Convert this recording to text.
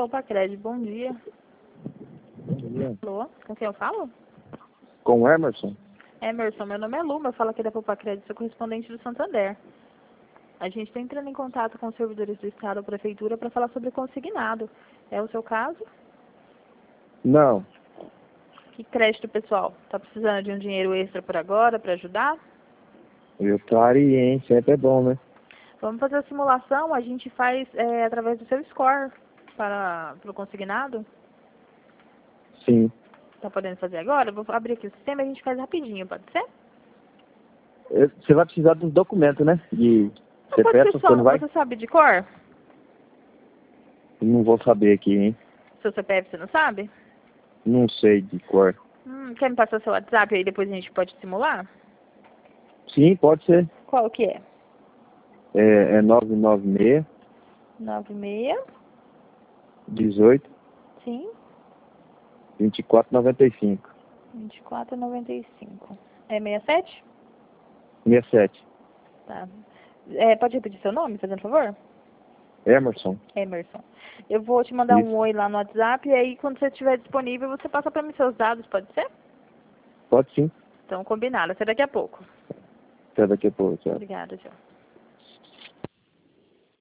Poupa Crédito, bom dia. Bom dia. Alô, com quem eu falo? Com o Emerson? Emerson, meu nome é Luma, eu falo aqui da Poupa Crédito, sou correspondente do Santander. A gente está entrando em contato com os servidores do Estado ou Prefeitura para falar sobre consignado. É o seu caso? Não. Que crédito, pessoal? Está precisando de um dinheiro extra por agora para ajudar? Eu pare, hein? Sempre é bom, né? Vamos fazer a simulação, a gente faz através do seu score para o consignado. Sim. Está podendo fazer agora? Eu vou abrir aqui o sistema e a gente faz rapidinho, pode ser? Você vai precisar dos documentos, né? De Não pode CPF, ser você só não um, vai? você sabe de cor? Não vou saber aqui, hein? Seu CPF você não sabe? Não sei de cor. Quer me passar seu WhatsApp aí depois a gente pode simular? Sim, pode ser. Qual que é? É 996 96, 18 sim, 2495 24,95. É 67? 67. Tá. Pode repetir seu nome, fazendo favor? Emerson. Emerson. Eu vou te mandar um Isso. oi lá no WhatsApp e aí quando você estiver disponível você passa para mim seus dados, pode ser? Pode sim. Então combinado, até daqui a pouco. Até daqui a pouco. Tchau. Obrigada, tchau.